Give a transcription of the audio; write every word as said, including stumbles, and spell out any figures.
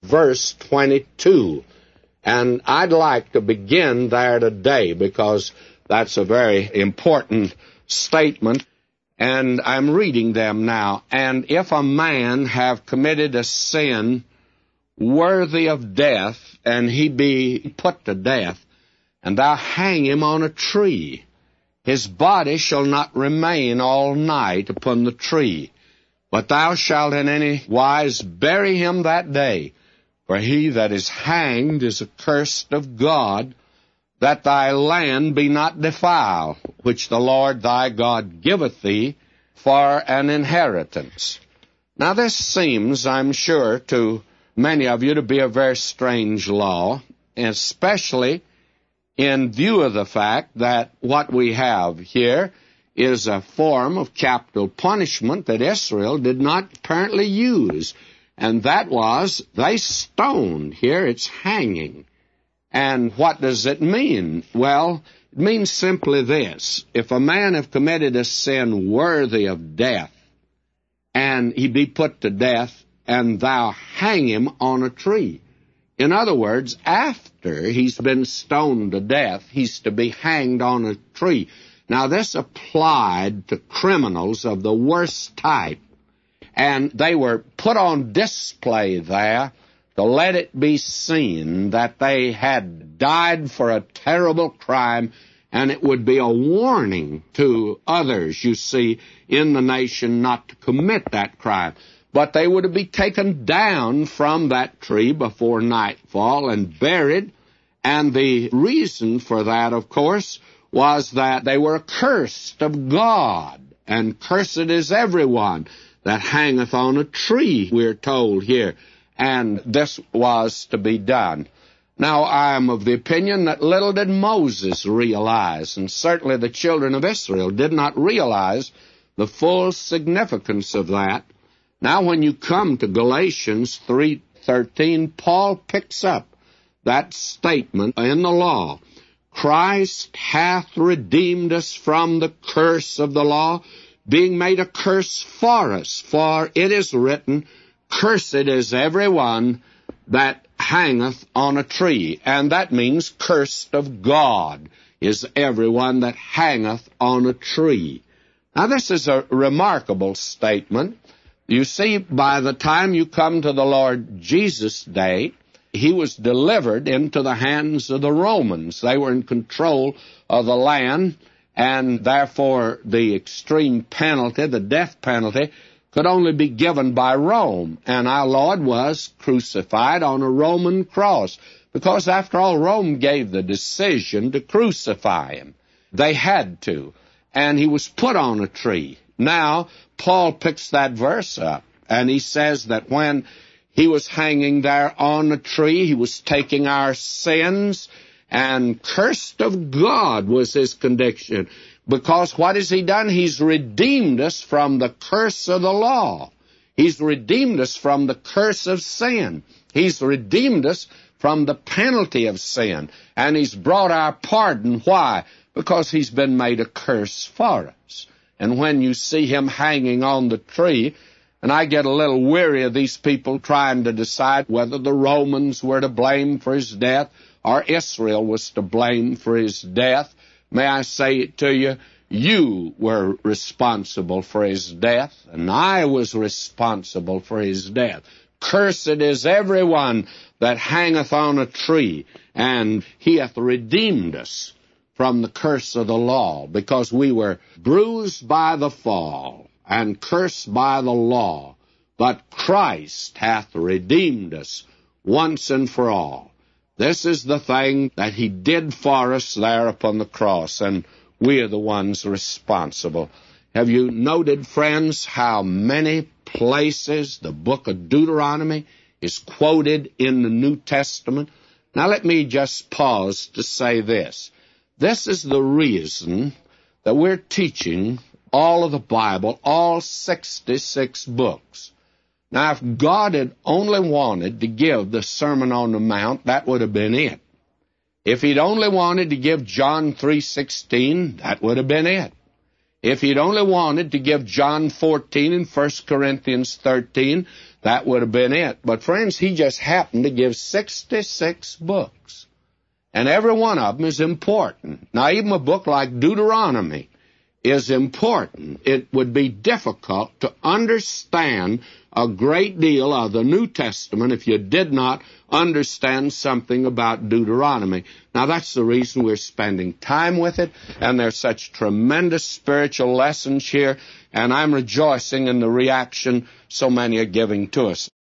verse twenty-two. And I'd like to begin there today because that's a very important statement. And I'm reading them now. And if a man have committed a sin worthy of death, and he be put to death, and thou hang him on a tree, his body shall not remain all night upon the tree, but thou shalt in any wise bury him that day. For he that is hanged is accursed of God, that thy land be not defiled, which the Lord thy God giveth thee for an inheritance. Now this seems, I'm sure, to many of you to be a very strange law, especially in view of the fact that what we have here is a form of capital punishment that Israel did not apparently use. And that was, they stoned. Here it's hanging. And what does it mean? Well, it means simply this. If a man have committed a sin worthy of death, and he be put to death, and thou hang him on a tree. In other words, after he's been stoned to death, he's to be hanged on a tree. Now, this applied to criminals of the worst type. And they were put on display there to let it be seen that they had died for a terrible crime, and it would be a warning to others, you see, in the nation not to commit that crime. But they were to be taken down from that tree before nightfall and buried, and the reason for that, of course, was that they were accursed of God, and cursed is everyone that hangeth on a tree, we're told here, and this was to be done. Now, I am of the opinion that little did Moses realize, and certainly the children of Israel did not realize the full significance of that. Now, when you come to Galatians three thirteen, Paul picks up that statement in the law. Christ hath redeemed us from the curse of the law, being made a curse for us. For it is written, Cursed is every one that hangeth on a tree. And that means cursed of God is every one that hangeth on a tree. Now, this is a remarkable statement. You see, by the time you come to the Lord Jesus' day, he was delivered into the hands of the Romans. They were in control of the land, and therefore the extreme penalty, the death penalty, could only be given by Rome. And our Lord was crucified on a Roman cross, because after all, Rome gave the decision to crucify him. They had to. And he was put on a tree. Now, Paul picks that verse up, and he says that when he was hanging there on a tree, he was taking our sins, and cursed of God was his condition. Because what has he done? He's redeemed us from the curse of the law. He's redeemed us from the curse of sin. He's redeemed us from the penalty of sin. And he's brought our pardon. Why? Because he's been made a curse for us. And when you see him hanging on the tree, and I get a little weary of these people trying to decide whether the Romans were to blame for his death or Israel was to blame for his death, may I say it to you, you were responsible for his death, and I was responsible for his death. Cursed is everyone that hangeth on a tree, and he hath redeemed us from the curse of the law, because we were bruised by the fall and cursed by the law. But Christ hath redeemed us once and for all. This is the thing that he did for us there upon the cross, and we are the ones responsible. Have you noted, friends, how many places the book of Deuteronomy is quoted in the New Testament? Now let me just pause to say this. This is the reason that we're teaching all of the Bible, all sixty-six books. Now, if God had only wanted to give the Sermon on the Mount, that would have been it. If he'd only wanted to give John three sixteen, that would have been it. If he'd only wanted to give John fourteen and First Corinthians thirteen, that would have been it. But friends, he just happened to give sixty-six books. And every one of them is important. Now, even a book like Deuteronomy is important. It would be difficult to understand a great deal of the New Testament if you did not understand something about Deuteronomy. Now, that's the reason we're spending time with it, and there's such tremendous spiritual lessons here, and I'm rejoicing in the reaction so many are giving to us.